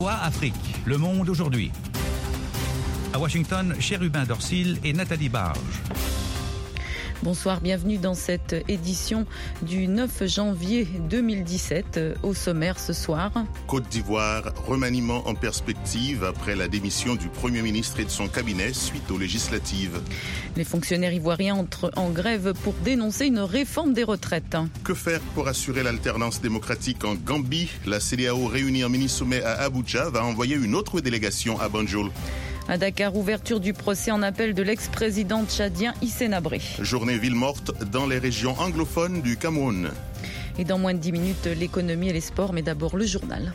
Afrique, le monde aujourd'hui. À Washington, Chérubin Dorsil et Nathalie Barge. Bonsoir, bienvenue dans cette édition du 9 janvier 2017. Au sommaire ce soir. Côte d'Ivoire, remaniement en perspective après la démission du Premier ministre et de son cabinet suite aux législatives. Les fonctionnaires ivoiriens entrent en grève pour dénoncer une réforme des retraites. Que faire pour assurer l'alternance démocratique en Gambie? La CEDEAO réunie en mini-sommet à Abuja va envoyer une autre délégation à Banjul. À Dakar, ouverture du procès en appel de l'ex-président tchadien Hissène Habré. Journée ville morte dans les régions anglophones du Cameroun. Et dans moins de 10 minutes, l'économie et les sports, mais d'abord le journal.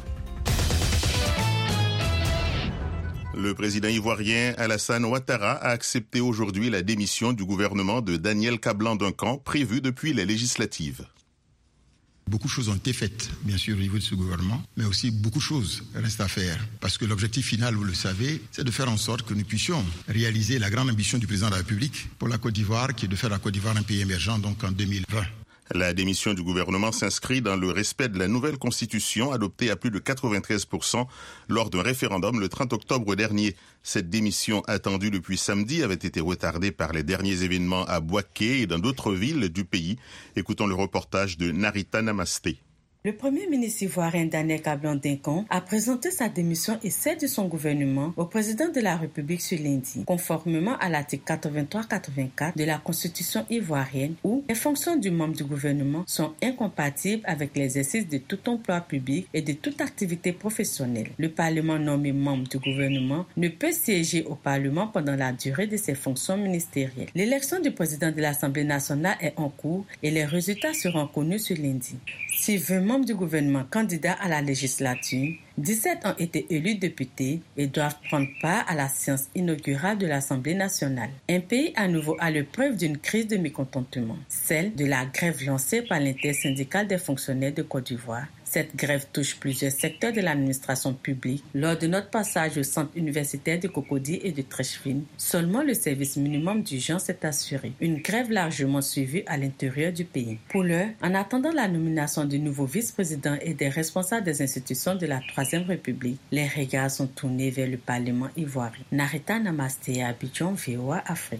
Le président ivoirien Alassane Ouattara a accepté aujourd'hui la démission du gouvernement de Daniel Kablan-Duncan prévue depuis les législatives. Beaucoup de choses ont été faites, bien sûr, au niveau de ce gouvernement, mais aussi beaucoup de choses restent à faire. Parce que l'objectif final, vous le savez, c'est de faire en sorte que nous puissions réaliser la grande ambition du président de la République pour la Côte d'Ivoire, qui est de faire la Côte d'Ivoire un pays émergent, donc en 2020. La démission du gouvernement s'inscrit dans le respect de la nouvelle constitution adoptée à plus de 93% lors d'un référendum le 30 octobre dernier. Cette démission attendue depuis samedi avait été retardée par les derniers événements à Bouaké et dans d'autres villes du pays. Écoutons le reportage de Narita Namasté. Le Premier ministre ivoirien Daniel Kablan-Duncan a présenté sa démission et celle de son gouvernement au président de la République ce lundi, conformément à l'article 83-84 de la Constitution ivoirienne où les fonctions du membre du gouvernement sont incompatibles avec l'exercice de tout emploi public et de toute activité professionnelle. Le Parlement nommé membre du gouvernement ne peut siéger au Parlement pendant la durée de ses fonctions ministérielles. L'élection du président de l'Assemblée nationale est en cours et les résultats seront connus ce lundi. Si 20 membres du gouvernement candidats à la législature, 17 ont été élus députés et doivent prendre part à la séance inaugurale de l'Assemblée nationale. Un pays à nouveau à l'épreuve d'une crise de mécontentement, celle de la grève lancée par l'intersyndicale des fonctionnaires de Côte d'Ivoire. Cette grève touche plusieurs secteurs de l'administration publique. Lors de notre passage au centre universitaire de Cocody et de Trècheville, seulement le service minimum d'urgence est assuré. Une grève largement suivie à l'intérieur du pays. Pour l'heure, en attendant la nomination du nouveau vice-président et des responsables des institutions de la Troisième République, les regards sont tournés vers le Parlement ivoirien. Narita Namasté, Abidjan, VOA Afrique.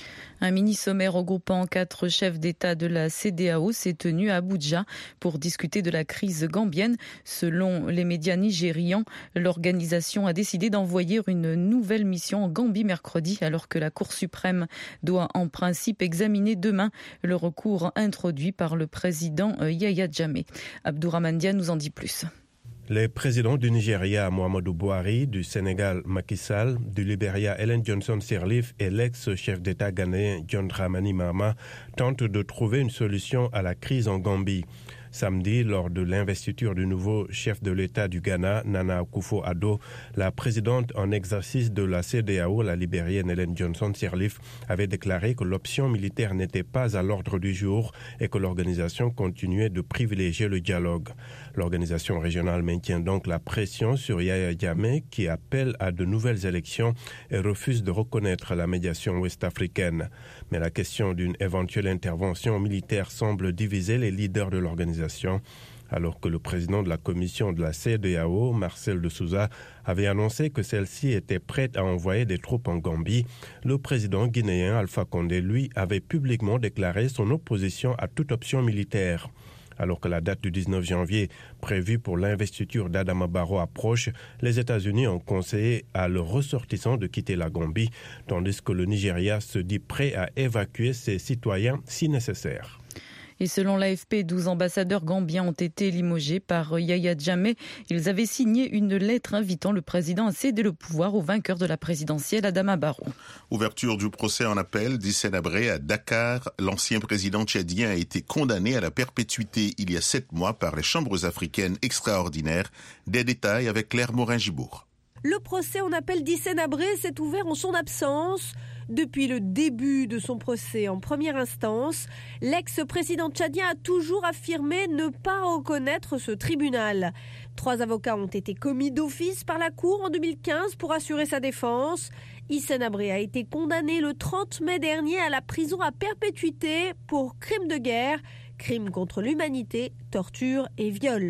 Un mini-sommet regroupant 4 chefs d'État de la CEDEAO s'est tenu à Abuja pour discuter de la crise gambienne. Selon les médias nigérians, l'organisation a décidé d'envoyer une nouvelle mission en Gambie mercredi, alors que la Cour suprême doit en principe examiner demain le recours introduit par le président Yahya Jammeh. Abdourahmane Dia nous en dit plus. Les présidents du Nigeria, Muhammadu Buhari, du Sénégal, Macky Sall, du Libéria, Ellen Johnson Sirleaf et l'ex-chef d'État ghanéen John Dramani Mahama tentent de trouver une solution à la crise en Gambie. Samedi, lors de l'investiture du nouveau chef de l'État du Ghana, Nana Akufo-Addo, la présidente en exercice de la CEDEAO, la libérienne Ellen Johnson Sirleaf, avait déclaré que l'option militaire n'était pas à l'ordre du jour et que l'organisation continuait de privilégier le dialogue. L'organisation régionale maintient donc la pression sur Yahya Jammeh qui appelle à de nouvelles élections et refuse de reconnaître la médiation ouest-africaine. Mais la question d'une éventuelle intervention militaire semble diviser les leaders de l'organisation. Alors que le président de la commission de la CEDEAO, Marcel de Souza, avait annoncé que celle-ci était prête à envoyer des troupes en Gambie, le président guinéen Alpha Condé, lui, avait publiquement déclaré son opposition à toute option militaire. Alors que la date du 19 janvier prévue pour l'investiture d'Adama Barrow approche, les États-Unis ont conseillé à leurs ressortissants de quitter la Gambie, tandis que le Nigeria se dit prêt à évacuer ses citoyens si nécessaire. Et selon l'AFP, 12 ambassadeurs gambiens ont été limogés par Yahya Jammeh. Ils avaient signé une lettre invitant le président à céder le pouvoir au vainqueur de la présidentielle, Adama Barrow. Ouverture du procès en appel d'Hissène Habré à Dakar. L'ancien président tchadien a été condamné à la perpétuité il y a 7 mois par les chambres africaines extraordinaires. Des détails avec Claire Morin-Gibourg. Le procès en appel d'Hissène Habré s'est ouvert en son absence. Depuis le début de son procès en première instance, l'ex-président tchadien a toujours affirmé ne pas reconnaître ce tribunal. 3 avocats ont été commis d'office par la Cour en 2015 pour assurer sa défense. Hissène Habré a été condamné le 30 mai dernier à la prison à perpétuité pour crimes de guerre, crimes contre l'humanité, torture et viol.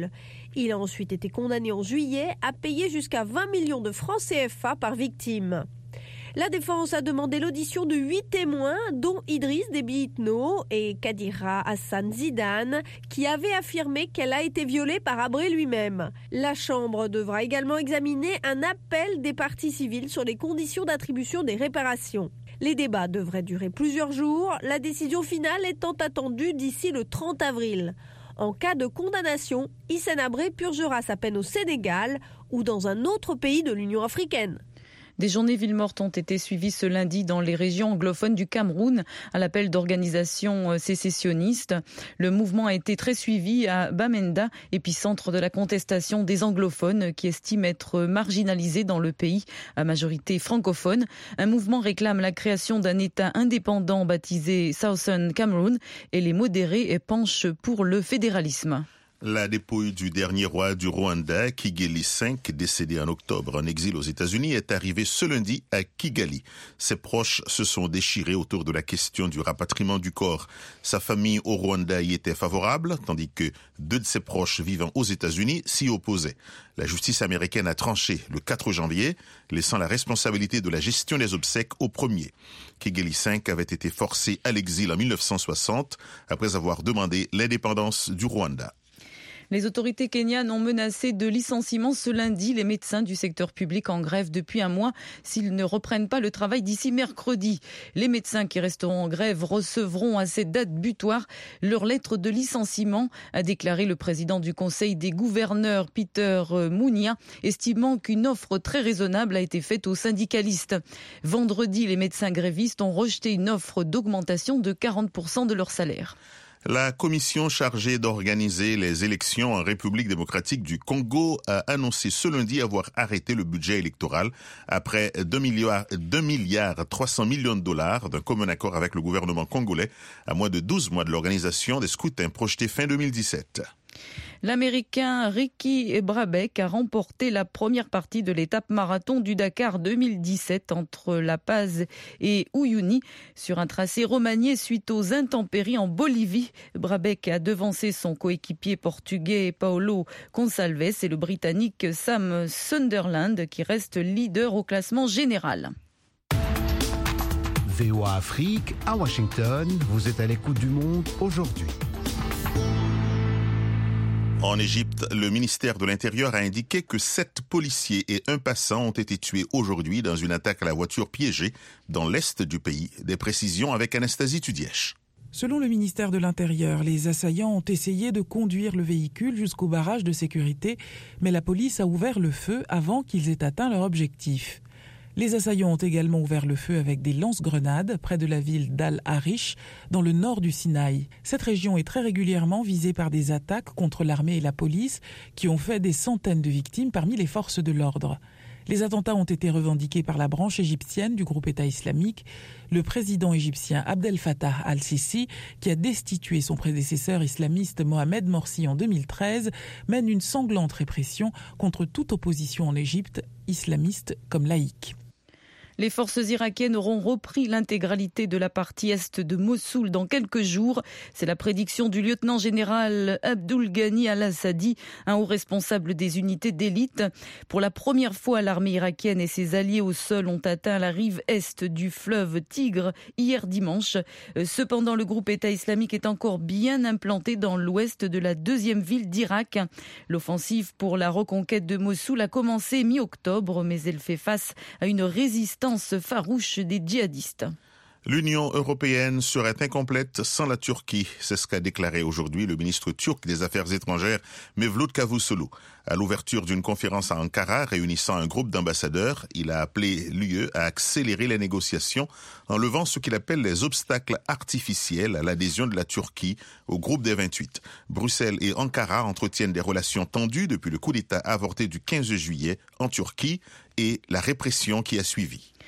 Il a ensuite été condamné en juillet à payer jusqu'à 20 millions de francs CFA par victime. La défense a demandé l'audition de 8 témoins, dont Idriss Déby Itno et Kadira Hassan Zidane, qui avaient affirmé qu'elle a été violée par Habré lui-même. La Chambre devra également examiner un appel des parties civiles sur les conditions d'attribution des réparations. Les débats devraient durer plusieurs jours, la décision finale étant attendue d'ici le 30 avril. En cas de condamnation, Hissène Habré purgera sa peine au Sénégal ou dans un autre pays de l'Union africaine. Des journées villes mortes ont été suivies ce lundi dans les régions anglophones du Cameroun à l'appel d'organisations sécessionnistes. Le mouvement a été très suivi à Bamenda, épicentre de la contestation des anglophones qui estiment être marginalisés dans le pays à majorité francophone. Un mouvement réclame la création d'un État indépendant baptisé Southern Cameroon et les modérés penchent pour le fédéralisme. La dépouille du dernier roi du Rwanda, Kigali V, décédé en octobre en exil aux États-Unis, est arrivée ce lundi à Kigali. Ses proches se sont déchirés autour de la question du rapatriement du corps. Sa famille au Rwanda y était favorable, tandis que 2 de ses proches vivant aux États-Unis s'y opposaient. La justice américaine a tranché le 4 janvier, laissant la responsabilité de la gestion des obsèques au premier. Kigali V avait été forcé à l'exil en 1960 après avoir demandé l'indépendance du Rwanda. Les autorités kenyanes ont menacé de licenciement ce lundi les médecins du secteur public en grève depuis un mois s'ils ne reprennent pas le travail d'ici mercredi. Les médecins qui resteront en grève recevront à cette date butoir leur lettre de licenciement, a déclaré le président du Conseil des gouverneurs Peter Munya, estimant qu'une offre très raisonnable a été faite aux syndicalistes. Vendredi, les médecins grévistes ont rejeté une offre d'augmentation de 40% de leur salaire. La commission chargée d'organiser les élections en République démocratique du Congo a annoncé ce lundi avoir arrêté le budget électoral après 2 milliards 300 millions de dollars d'un commun accord avec le gouvernement congolais à moins de 12 mois de l'organisation des scrutins projetés fin 2017. L'Américain Ricky Brabec a remporté la première partie de l'étape marathon du Dakar 2017 entre La Paz et Uyuni sur un tracé remanié suite aux intempéries en Bolivie. Brabec a devancé son coéquipier portugais Paulo Gonçalves et le Britannique Sam Sunderland qui reste leader au classement général. VOA Afrique à Washington, vous êtes à l'écoute du monde aujourd'hui. En Égypte, le ministère de l'Intérieur a indiqué que 7 policiers et un passant ont été tués aujourd'hui dans une attaque à la voiture piégée dans l'est du pays. Des précisions avec Anastasie Tudièche. Selon le ministère de l'Intérieur, les assaillants ont essayé de conduire le véhicule jusqu'au barrage de sécurité, mais la police a ouvert le feu avant qu'ils aient atteint leur objectif. Les assaillants ont également ouvert le feu avec des lance-grenades près de la ville d'Al-Arish, dans le nord du Sinaï. Cette région est très régulièrement visée par des attaques contre l'armée et la police qui ont fait des centaines de victimes parmi les forces de l'ordre. Les attentats ont été revendiqués par la branche égyptienne du groupe État islamique. Le président égyptien Abdel Fattah al-Sisi, qui a destitué son prédécesseur islamiste Mohamed Morsi en 2013, mène une sanglante répression contre toute opposition en Égypte, islamiste comme laïque. Les forces irakiennes auront repris l'intégralité de la partie est de Mossoul dans quelques jours. C'est la prédiction du lieutenant-général Abdul Ghani al-Assadi, un haut responsable des unités d'élite. Pour la première fois, l'armée irakienne et ses alliés au sol ont atteint la rive est du fleuve Tigre hier dimanche. Cependant, le groupe État islamique est encore bien implanté dans l'ouest de la deuxième ville d'Irak. L'offensive pour la reconquête de Mossoul a commencé mi-octobre, mais elle fait face à une résistance farouche des djihadistes. L'Union européenne serait incomplète sans la Turquie. C'est ce qu'a déclaré aujourd'hui le ministre turc des Affaires étrangères, Mevlut Cavusoglu. À l'ouverture d'une conférence à Ankara réunissant un groupe d'ambassadeurs, il a appelé l'UE à accélérer les négociations en levant ce qu'il appelle les obstacles artificiels à l'adhésion de la Turquie au groupe des 28. Bruxelles et Ankara entretiennent des relations tendues depuis le coup d'État avorté du 15 juillet en Turquie et la répression qui a suivi.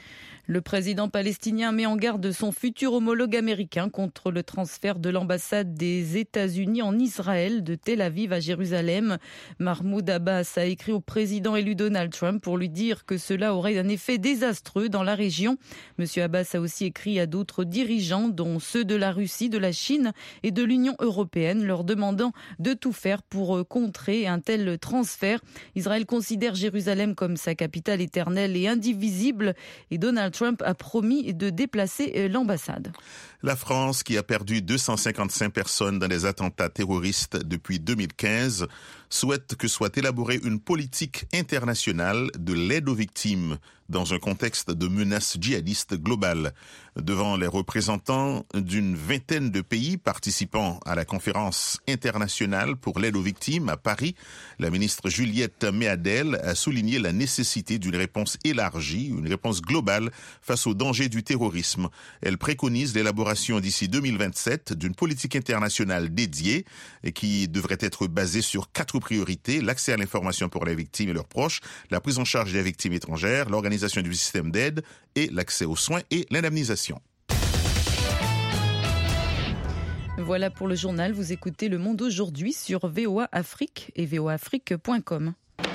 Le président palestinien met en garde son futur homologue américain contre le transfert de l'ambassade des États-Unis en Israël de Tel Aviv à Jérusalem. Mahmoud Abbas a écrit au président élu Donald Trump pour lui dire que cela aurait un effet désastreux dans la région. Monsieur Abbas a aussi écrit à d'autres dirigeants, dont ceux de la Russie, de la Chine et de l'Union européenne, leur demandant de tout faire pour contrer un tel transfert. Israël considère Jérusalem comme sa capitale éternelle et indivisible et Donald Trump a promis de déplacer l'ambassade. La France, qui a perdu 255 personnes dans des attentats terroristes depuis 2015, souhaite que soit élaborée une politique internationale de l'aide aux victimes dans un contexte de menace djihadiste globale. Devant les représentants d'une vingtaine de pays participant à la conférence internationale pour l'aide aux victimes à Paris, la ministre Juliette Méadel a souligné la nécessité d'une réponse élargie, une réponse globale face aux dangers du terrorisme. Elle préconise l'élaboration d'ici 2027 d'une politique internationale dédiée et qui devrait être basée sur 4 priorités: l'accès à l'information pour les victimes et leurs proches, la prise en charge des victimes étrangères, l'organisation du système d'aide et l'accès aux soins et l'indemnisation. Voilà pour le journal. Vous écoutez Le Monde aujourd'hui sur VOA Afrique et voaafrique.com.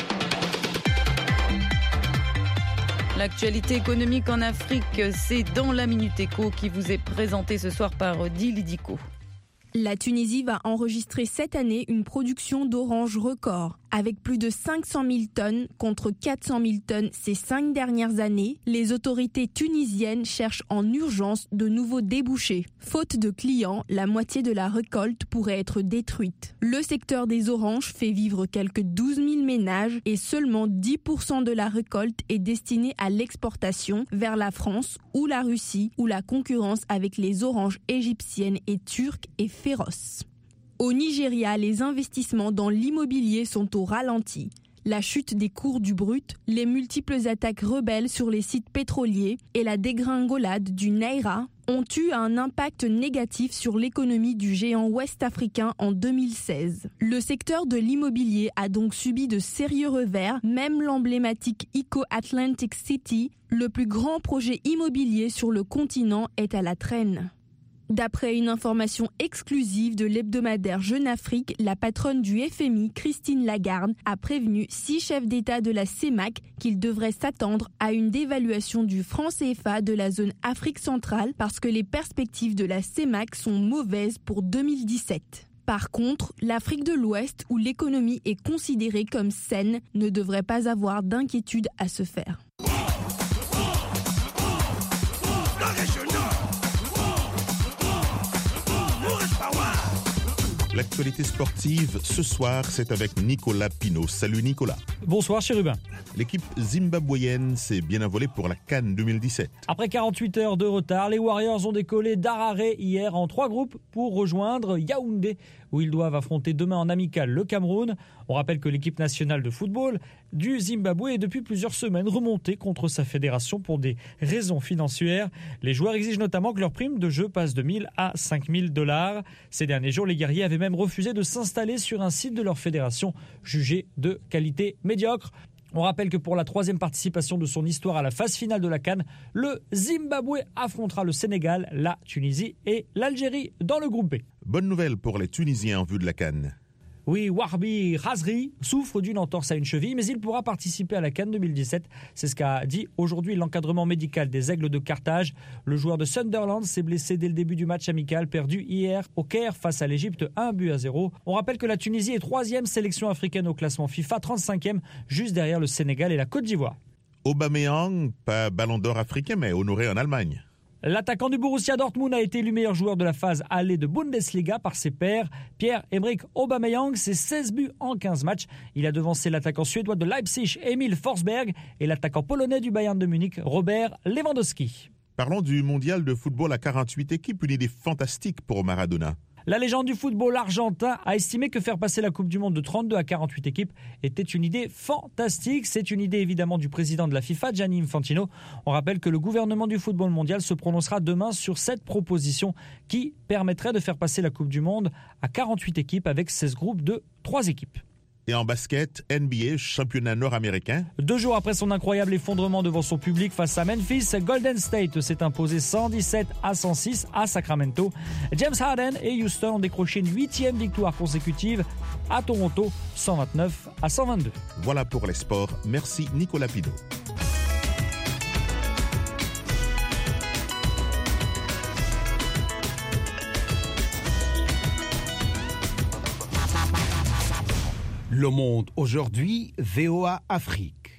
L'actualité économique en Afrique, c'est dans la Minute Éco qui vous est présentée ce soir par Dili Diko. La Tunisie va enregistrer cette année une production d'oranges record. Avec plus de 500 000 tonnes contre 400 000 tonnes ces 5 dernières années, les autorités tunisiennes cherchent en urgence de nouveaux débouchés. Faute de clients, la moitié de la récolte pourrait être détruite. Le secteur des oranges fait vivre quelques 12 000 ménages et seulement 10% de la récolte est destinée à l'exportation vers la France ou la Russie, où la concurrence avec les oranges égyptiennes et turques est féroce. Au Nigeria, les investissements dans l'immobilier sont au ralenti. La chute des cours du brut, les multiples attaques rebelles sur les sites pétroliers et la dégringolade du Naira ont eu un impact négatif sur l'économie du géant ouest-africain en 2016. Le secteur de l'immobilier a donc subi de sérieux revers, même l'emblématique Eco Atlantic City, le plus grand projet immobilier sur le continent, est à la traîne. D'après une information exclusive de l'hebdomadaire Jeune Afrique, la patronne du FMI, Christine Lagarde, a prévenu 6 chefs d'État de la CEMAC qu'ils devraient s'attendre à une dévaluation du franc CFA de la zone Afrique centrale parce que les perspectives de la CEMAC sont mauvaises pour 2017. Par contre, l'Afrique de l'Ouest, où l'économie est considérée comme saine, ne devrait pas avoir d'inquiétude à se faire. L'actualité sportive ce soir, c'est avec Nicolas Pinault. Salut Nicolas. Bonsoir Chérubin. L'équipe zimbabwéenne s'est bien envolée pour la CAN 2017. Après 48 heures de retard, les Warriors ont décollé d'Harare hier en 3 groupes pour rejoindre Yaoundé, où ils doivent affronter demain en amical le Cameroun. On rappelle que l'équipe nationale de football du Zimbabwe est depuis plusieurs semaines remontée contre sa fédération pour des raisons financières. Les joueurs exigent notamment que leur prime de jeu passe de 1 000 à 5 000 $. Ces derniers jours, les guerriers avaient même refusé de s'installer sur un site de leur fédération jugé de qualité médiocre. On rappelle que pour la 3e participation de son histoire à la phase finale de la CAN, le Zimbabwe affrontera le Sénégal, la Tunisie et l'Algérie dans le groupe B. Bonne nouvelle pour les Tunisiens en vue de la CAN. Oui, Warbi Razri souffre d'une entorse à une cheville, mais il pourra participer à la CAN 2017. C'est ce qu'a dit aujourd'hui l'encadrement médical des Aigles de Carthage. Le joueur de Sunderland s'est blessé dès le début du match amical perdu hier au Caire face à l'Égypte 1-0. On rappelle que la Tunisie est 3e sélection africaine au classement FIFA, 35e, juste derrière le Sénégal et la Côte d'Ivoire. Aubameyang, pas ballon d'or africain, mais honoré en Allemagne. L'attaquant du Borussia Dortmund a été élu meilleur joueur de la phase aller de Bundesliga par ses pairs. Pierre-Emerick Aubameyang, c'est 16 buts en 15 matchs. Il a devancé l'attaquant suédois de Leipzig, Emil Forsberg, et l'attaquant polonais du Bayern de Munich, Robert Lewandowski. Parlons du mondial de football à 48 équipes, une idée fantastique pour Maradona. La légende du football argentin a estimé que faire passer la Coupe du Monde de 32 à 48 équipes était une idée fantastique. C'est une idée évidemment du président de la FIFA, Gianni Infantino. On rappelle que le gouvernement du football mondial se prononcera demain sur cette proposition qui permettrait de faire passer la Coupe du Monde à 48 équipes avec 16 groupes de 3 équipes. Et en basket, NBA, championnat nord-américain. 2 jours après son incroyable effondrement devant son public face à Memphis, Golden State s'est imposé 117-106 à Sacramento. James Harden et Houston ont décroché une 8e victoire consécutive à Toronto, 129-122. Voilà pour les sports. Merci Nicolas Pidot. Le Monde aujourd'hui, VOA Afrique.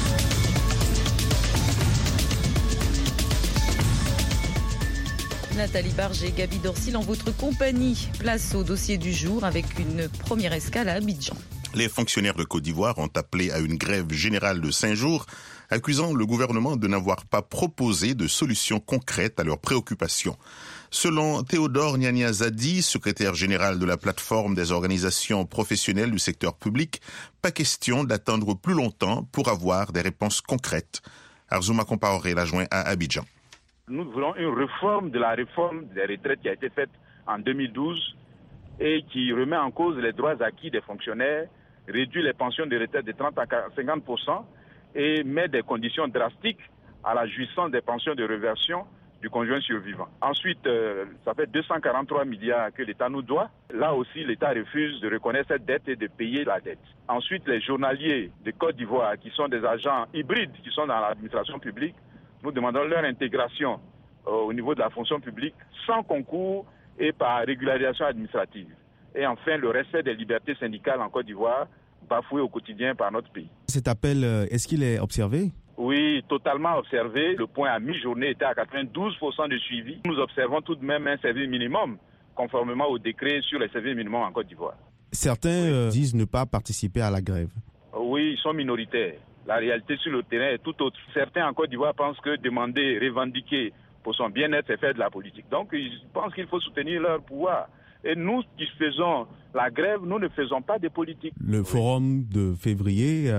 Nathalie Barge et Gaby Dorsil en votre compagnie. Place au dossier du jour avec une première escale à Abidjan. Les fonctionnaires de Côte d'Ivoire ont appelé à une grève générale de 5 jours, accusant le gouvernement de n'avoir pas proposé de solutions concrètes à leurs préoccupations. Selon Théodore Nyania Zadi, secrétaire général de la plateforme des organisations professionnelles du secteur public, pas question d'attendre plus longtemps pour avoir des réponses concrètes. Arzouma Compaoré l'a joint à Abidjan. Nous voulons une réforme de la réforme des retraites qui a été faite en 2012 et qui remet en cause les droits acquis des fonctionnaires, réduit les pensions de retraite de 30 à 50% et met des conditions drastiques à la jouissance des pensions de réversion du conjoint survivant. Ensuite, ça fait 243 milliards que l'État nous doit. Là aussi, l'État refuse de reconnaître cette dette et de payer la dette. Ensuite, les journaliers de Côte d'Ivoire, qui sont des agents hybrides, qui sont dans l'administration publique, nous demandons leur intégration au niveau de la fonction publique sans concours et par régularisation administrative. Et enfin, le respect des libertés syndicales en Côte d'Ivoire, bafoué au quotidien par notre pays. Cet appel, est-ce qu'il est observé ? Oui, totalement observé. Le point à mi-journée était à 92% de suivi. Nous observons tout de même un service minimum, conformément au décret sur les services minimums en Côte d'Ivoire. Certains disent ne pas participer à la grève. Oui, ils sont minoritaires. La réalité sur le terrain est tout autre. Certains en Côte d'Ivoire pensent que demander, revendiquer pour son bien-être, c'est faire de la politique. Donc, ils pensent qu'il faut soutenir leur pouvoir. Et nous qui faisons la grève, nous ne faisons pas de politique. Le forum de février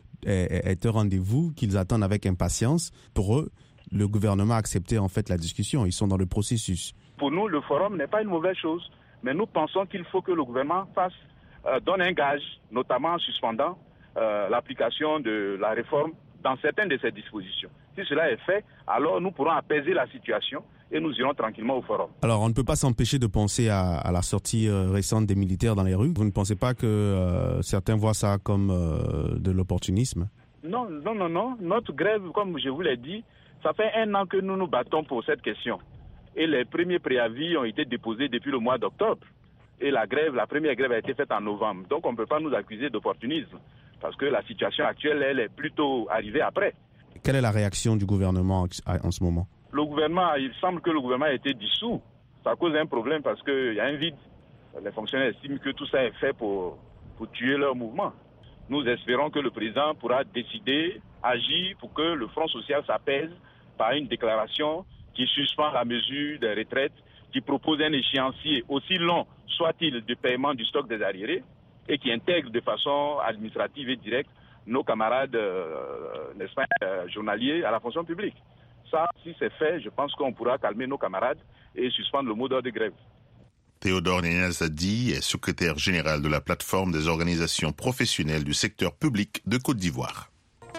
est un rendez-vous qu'ils attendent avec impatience. Pour eux, le gouvernement a accepté en fait la discussion. Ils sont dans le processus. Pour nous, le forum n'est pas une mauvaise chose. Mais nous pensons qu'il faut que le gouvernement donne un gage, notamment en suspendant l'application de la réforme dans certaines de ses dispositions. Si cela est fait, alors nous pourrons apaiser la situation et nous irons tranquillement au forum. Alors on ne peut pas s'empêcher de penser à la sortie récente des militaires dans les rues. Vous ne pensez pas que certains voient ça comme de l'opportunisme ? Non. Notre grève, comme je vous l'ai dit, ça fait 1 an que nous nous battons pour cette question. Et les premiers préavis ont été déposés depuis le mois d'octobre. Et la première grève a été faite en novembre. Donc on ne peut pas nous accuser d'opportunisme. Parce que la situation actuelle, elle est plutôt arrivée après. Quelle est la réaction du gouvernement en ce moment ? Il semble que le gouvernement a été dissous. Ça cause un problème parce qu'il y a un vide. Les fonctionnaires estiment que tout ça est fait pour tuer leur mouvement. Nous espérons que le président pourra décider, agir pour que le Front social s'apaise par une déclaration qui suspend la mesure des retraites, qui propose un échéancier aussi long soit-il de paiement du stock des arriérés, et qui intègre de façon administrative et directe nos camarades, n'est-ce pas, journaliers à la fonction publique. Ça, si c'est fait, je pense qu'on pourra calmer nos camarades et suspendre le mot d'ordre de grève. Théodore Nyania Zadi est secrétaire général de la plateforme des organisations professionnelles du secteur public de Côte d'Ivoire.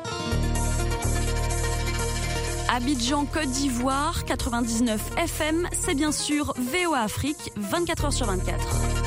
Abidjan, Côte d'Ivoire, 99 FM, c'est bien sûr VOA Afrique, 24h/24.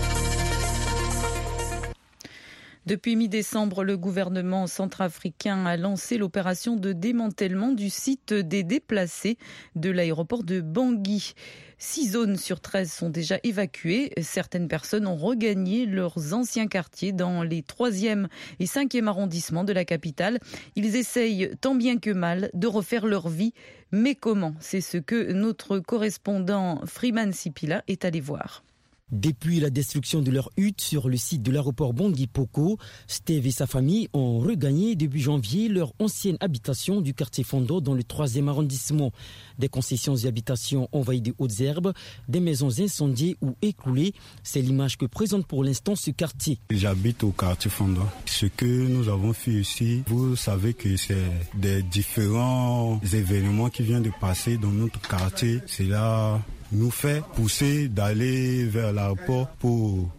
Depuis mi-décembre, le gouvernement centrafricain a lancé l'opération de démantèlement du site des déplacés de l'aéroport de Bangui. 6 zones sur 13 sont déjà évacuées. Certaines personnes ont regagné leurs anciens quartiers dans les 3e et 5e arrondissements de la capitale. Ils essayent tant bien que mal de refaire leur vie. Mais comment ? C'est ce que notre correspondant Freeman Sipila est allé voir. Depuis la destruction de leur hutte sur le site de l'aéroport Bangui-Poko, Steve et sa famille ont regagné début janvier leur ancienne habitation du quartier Fondo dans le 3e arrondissement. Des concessions et habitations envahies de hautes herbes, des maisons incendiées ou écroulées, c'est l'image que présente pour l'instant ce quartier. J'habite au quartier Fondo. Ce que nous avons fait ici, vous savez que c'est des différents événements qui viennent de passer dans notre quartier. C'est là nous fait pousser d'aller vers l'aéroport pour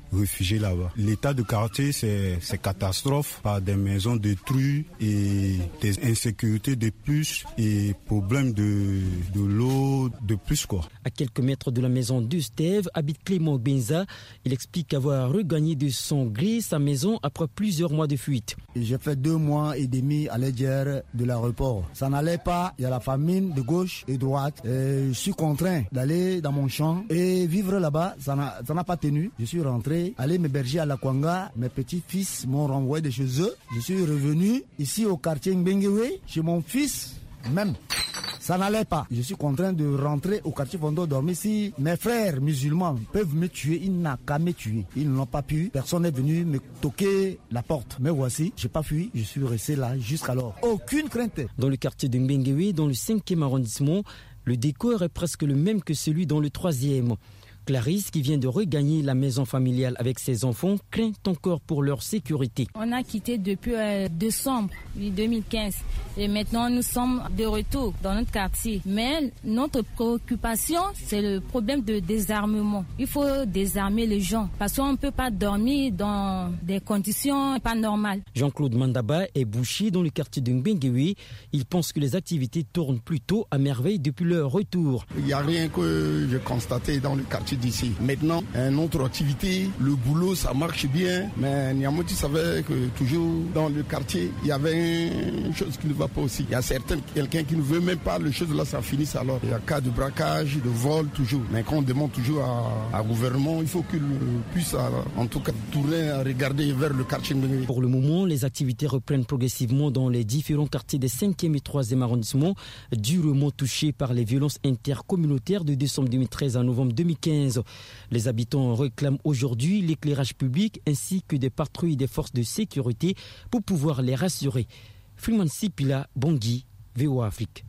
réfugiés là-bas. L'état de quartier, c'est catastrophe par des maisons détruites et des insécurités de plus et problèmes de l'eau de plus, quoi. À quelques mètres de la maison de Steve habite Clément Benza. Il explique avoir regagné de son gré sa maison après plusieurs mois de fuite. J'ai fait 2 mois et demi à l'aide de l'aéroport. Ça n'allait pas, il y a la famine de gauche et droite. Je suis contraint d'aller dans mon champ et vivre là-bas, ça n'a pas tenu. Je suis rentré, aller m'héberger à la Kwanga. Mes petits-fils m'ont renvoyé de chez eux. Je suis revenu ici au quartier Mbengewe, chez mon fils même. Ça n'allait pas. Je suis contraint de rentrer au quartier Fondo dormir. Si mes frères musulmans peuvent me tuer, ils n'ont qu'à me tuer. Ils ne l'ont pas pu. Personne n'est venu me toquer la porte. Mais voici, je n'ai pas fui. Je suis resté là jusqu'alors. Aucune crainte. Dans le quartier de Mbengewe, dans le 5e arrondissement, le décor est presque le même que celui dans le 3e. Clarisse, qui vient de regagner la maison familiale avec ses enfants, craint encore pour leur sécurité. On a quitté depuis décembre 2015 et maintenant nous sommes de retour dans notre quartier. Mais notre préoccupation, c'est le problème de désarmement. Il faut désarmer les gens parce qu'on ne peut pas dormir dans des conditions pas normales. Jean-Claude Mandaba est boucher dans le quartier de Mbengewe. Il pense que les activités tournent plutôt à merveille depuis leur retour. Il n'y a rien que j'ai constaté dans le quartier d'ici. Maintenant, une autre activité, le boulot, ça marche bien, mais Niamoti savait que toujours dans le quartier, il y avait une chose qui ne va pas aussi. Il y a quelqu'un qui ne veut même pas, les choses là, ça finisse alors. Il y a cas de braquage, de vol, toujours. Mais quand on demande toujours à gouvernement, il faut qu'il puisse, en tout cas, tourner à regarder vers le quartier. Pour le moment, les activités reprennent progressivement dans les différents quartiers des 5e et 3e arrondissements, durement touchés par les violences intercommunautaires de décembre 2013 à novembre 2015. Les habitants réclament aujourd'hui l'éclairage public ainsi que des patrouilles des forces de sécurité pour pouvoir les rassurer. Freeman Sipila, Bangui, VOA Afrique.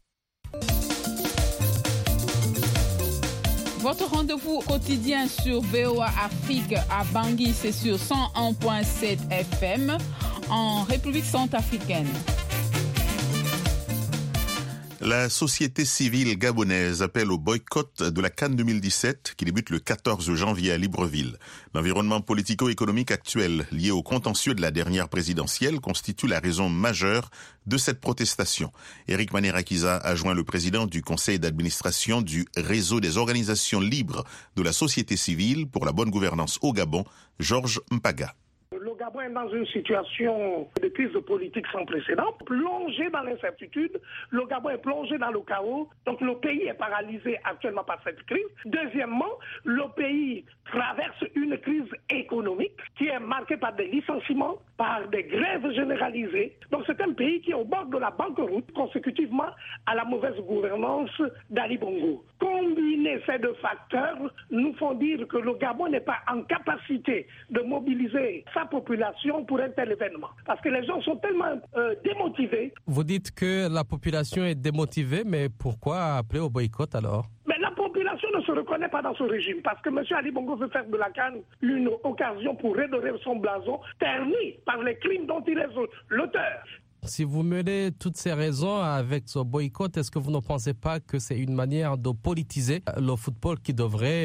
Votre rendez-vous quotidien sur VOA Afrique à Bangui, c'est sur 101.7 FM en République centrafricaine. La société civile gabonaise appelle au boycott de la CAN 2017 qui débute le 14 janvier à Libreville. L'environnement politico-économique actuel lié au contentieux de la dernière présidentielle constitue la raison majeure de cette protestation. Éric Manerakiza a joint le président du conseil d'administration du réseau des organisations libres de la société civile pour la bonne gouvernance au Gabon, Georges Mpaga. Le Gabon est dans une situation de crise politique sans précédent, plongé dans l'incertitude. Le Gabon est plongé dans le chaos. Donc le pays est paralysé actuellement par cette crise. Deuxièmement, le pays traverse une crise économique qui est marquée par des licenciements, par des grèves généralisées. Donc c'est un pays qui est au bord de la banqueroute consécutivement à la mauvaise gouvernance d'Ali Bongo. Combiner ces deux facteurs nous font dire que le Gabon n'est pas en capacité de mobiliser sa population pour un tel événement. Parce que les gens sont tellement démotivés. Vous dites que la population est démotivée, mais pourquoi appeler au boycott alors ? Mais la population ne se reconnaît pas dans ce régime parce que M. Ali Bongo veut faire de la CAN une occasion pour redorer son blason terni par les crimes dont il est l'auteur. Si vous menez toutes ces raisons avec ce boycott, est-ce que vous ne pensez pas que c'est une manière de politiser le football qui devrait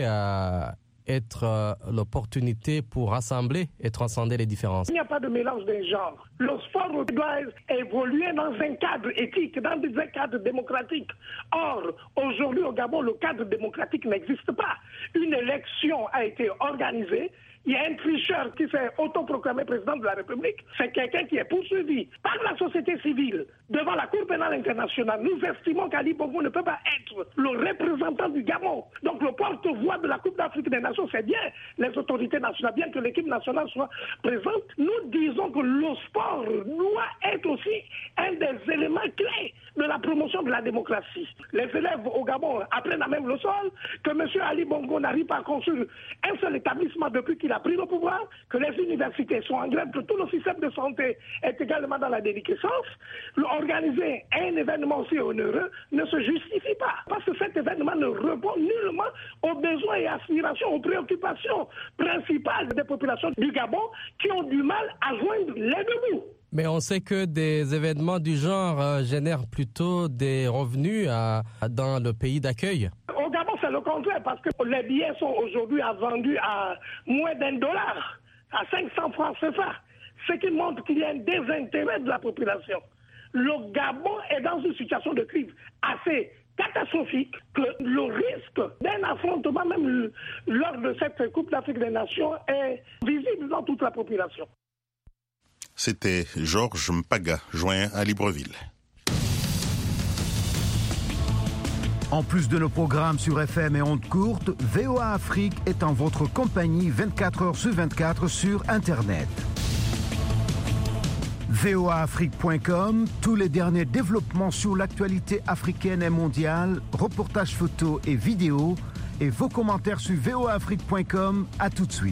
être l'opportunité pour rassembler et transcender les différences? Il n'y a pas de mélange des genres. Le sport doit évoluer dans un cadre éthique, dans un cadre démocratique. Or, aujourd'hui au Gabon, le cadre démocratique n'existe pas. Une élection a été organisée. Il y a un tricheur qui s'est autoproclamé président de la République. C'est quelqu'un qui est poursuivi par la société civile devant la Cour pénale internationale. Nous estimons qu'Ali Bongo ne peut pas être le représentant du Gabon. Donc le porte-voix de la Coupe d'Afrique des Nations, c'est bien les autorités nationales, bien que l'équipe nationale soit présente. Nous disons que le sport doit être aussi un des éléments clés de la promotion de la démocratie. Les élèves au Gabon apprennent à même le sol, que M. Ali Bongo n'arrive pas à construire un seul établissement depuis qu'il a pris le pouvoir, que les universités sont en grève, que tout le système de santé est également dans la déliquescence. Organiser un événement aussi onéreux ne se justifie pas, parce que cet événement ne répond nullement aux besoins et aspirations, aux préoccupations principales des populations du Gabon qui ont du mal à joindre les deux bouts. Mais on sait que des événements du genre génèrent plutôt des revenus dans le pays d'accueil. Au Gabon, c'est le contraire, parce que les billets sont aujourd'hui vendus à moins $1, à 500 francs CFA, ce qui montre qu'il y a un désintérêt de la population. Le Gabon est dans une situation de crise assez catastrophique, que le risque d'un affrontement même lors de cette Coupe d'Afrique des Nations est visible dans toute la population. C'était Georges Mpaga, joint à Libreville. En plus de nos programmes sur FM et ondes courtes, VOA Afrique est en votre compagnie 24 heures sur 24 sur Internet. voaafrique.com, tous les derniers développements sur l'actualité africaine et mondiale, reportages photos et vidéos, et vos commentaires sur voaafrique.com. À tout de suite.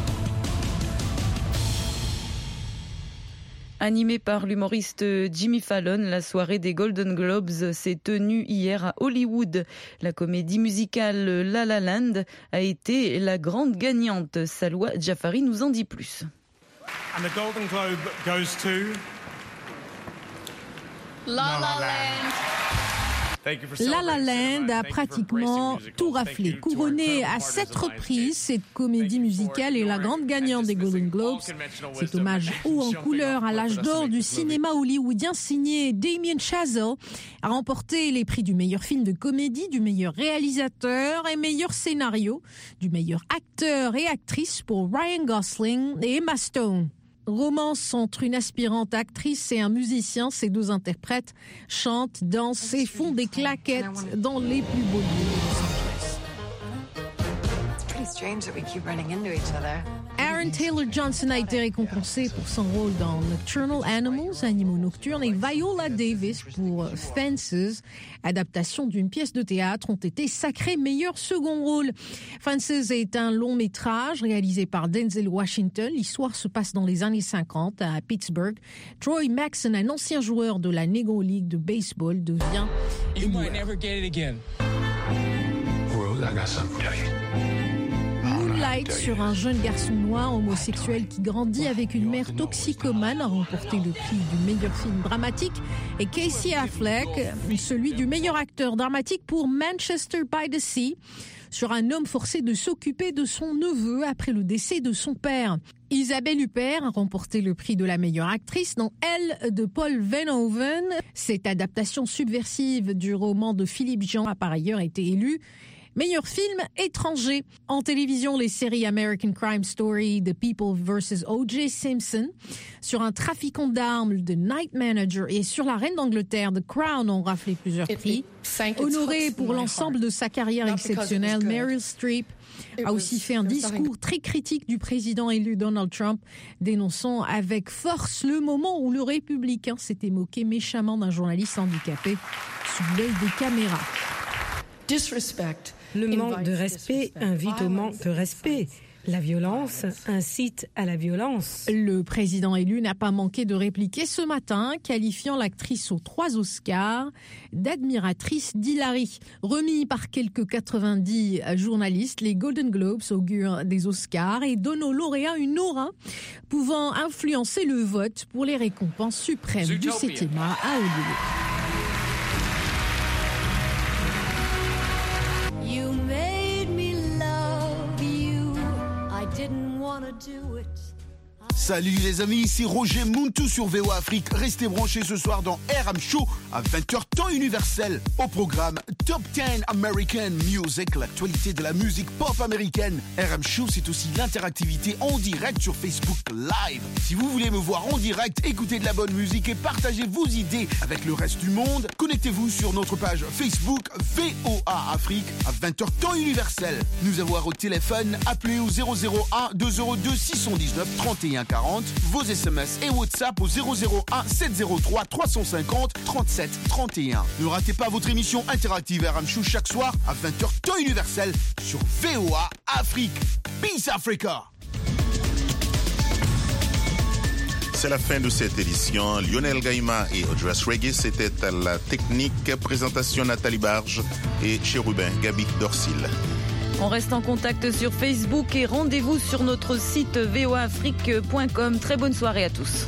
Animée par l'humoriste Jimmy Fallon, la soirée des Golden Globes s'est tenue hier à Hollywood. La comédie musicale La La Land a été la grande gagnante. Salwa Jafari nous en dit plus. And the Golden Globe goes to La La Land. La La Land a pratiquement tout raflé. Couronnée à 7 reprises, cette comédie musicale est la grande gagnante des Golden Globes. Cet hommage haut en couleur à l'âge d'or du cinéma hollywoodien signé Damien Chazelle a remporté les prix du meilleur film de comédie, du meilleur réalisateur et meilleur scénario, du meilleur acteur et actrice pour Ryan Gosling et Emma Stone. Romance entre une aspirante actrice et un musicien, ces deux interprètes chantent, dansent et font des claquettes dans les plus beaux lieux. Aaron Taylor Johnson a été récompensé pour son rôle dans Nocturnal Animals, Animaux nocturnes, et Viola Davis pour Fences, adaptation d'une pièce de théâtre, ont été sacrés meilleur second rôle. Fences est un long métrage réalisé par Denzel Washington. L'histoire se passe dans les années 50 à Pittsburgh. Troy Maxson, un ancien joueur de la Negro League de baseball, devient Moonlight sur un jeune garçon noir homosexuel qui grandit avec une mère toxicomane a remporté le prix du meilleur film dramatique, et Casey Affleck celui du meilleur acteur dramatique pour Manchester by the Sea, sur un homme forcé de s'occuper de son neveu après le décès de son père. Isabelle Huppert a remporté le prix de la meilleure actrice dans Elle de Paul Verhoeven. Cette adaptation subversive du roman de Philippe Jean a par ailleurs été élue meilleur film étranger. En télévision, les séries American Crime Story, The People vs. O.J. Simpson, sur un trafiquant d'armes, The Night Manager, et sur la reine d'Angleterre, The Crown, ont raflé plusieurs prix. Honorée pour l'ensemble de sa carrière exceptionnelle, Meryl Streep a aussi fait un discours très critique du président élu Donald Trump, dénonçant avec force le moment où le républicain s'était moqué méchamment d'un journaliste handicapé sous l'œil des caméras. Le manque de respect invite au manque de respect. La violence incite à la violence. Le président élu n'a pas manqué de répliquer ce matin, qualifiant l'actrice aux 3 Oscars d'admiratrice d'Hillary. Remis par quelques 90 journalistes, les Golden Globes augurent des Oscars et donnent aux lauréats une aura pouvant influencer le vote pour les récompenses suprêmes du 7e art à Hollywood. Salut les amis, ici Roger Muntu sur VOA Afrique. Restez branchés ce soir dans RM Show à 20h temps universel. Au programme Top 10 American Music, l'actualité de la musique pop américaine. RM Show, c'est aussi l'interactivité en direct sur Facebook Live. Si vous voulez me voir en direct, écouter de la bonne musique et partager vos idées avec le reste du monde, connectez-vous sur notre page Facebook VOA Afrique à 20h temps universel. Nous avoir au téléphone, appelez au 001 202 619 31 40, vos SMS et WhatsApp au 001 703 350 37 31. Ne ratez pas votre émission interactive RM Show chaque soir à 20h temps universel sur VOA Afrique. Peace Africa. C'est la fin de cette édition. Lionel Gaïma et Audrey Regis étaient à la technique. Présentation Nathalie Barge et Chérubin Gabi Dorsil. On reste en contact sur Facebook et rendez-vous sur notre site voaafrique.com. Très bonne soirée à tous.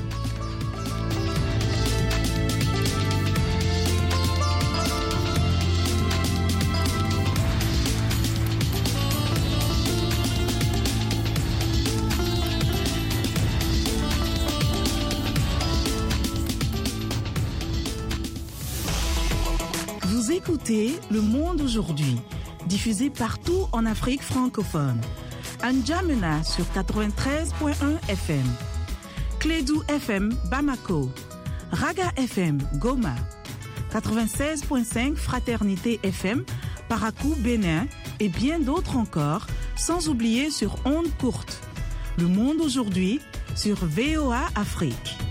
Vous écoutez Le Monde aujourd'hui, diffusé partout en Afrique francophone. N'Djamena sur 93.1 FM. Clédou FM Bamako. Raga FM Goma. 96.5 Fraternité FM Parakou Bénin et bien d'autres encore, sans oublier sur ondes courtes. Le Monde aujourd'hui sur VOA Afrique.